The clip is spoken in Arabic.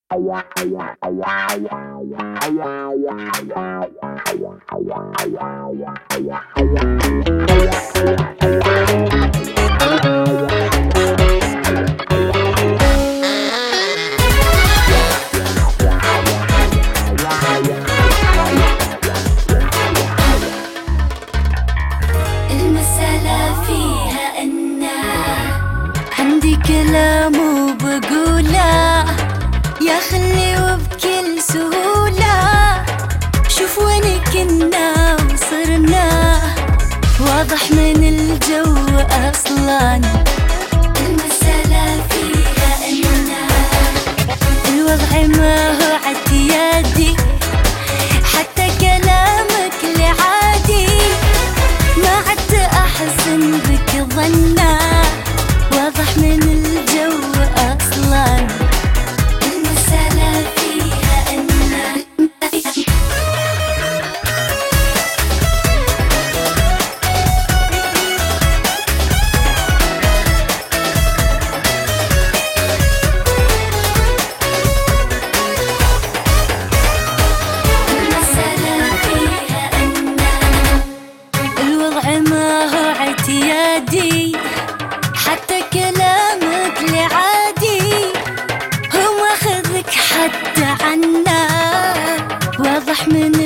المسألة فيها أن عندي كلام وبقوله يا خلي وبكل سهولة. شوف وين كنا وصرنا واضح من الجو أصلا. المسألة فيها أن الوضع ما هو اعتيادي، حتى كلامك لعادي ما عدت أحسن بك ظنا، واضح من الجو أصلا. المسألة فيها أن الوضع ما هو اعتيادي، حتى كلامك لعادي هو ماخذك حتى عنا، واضح من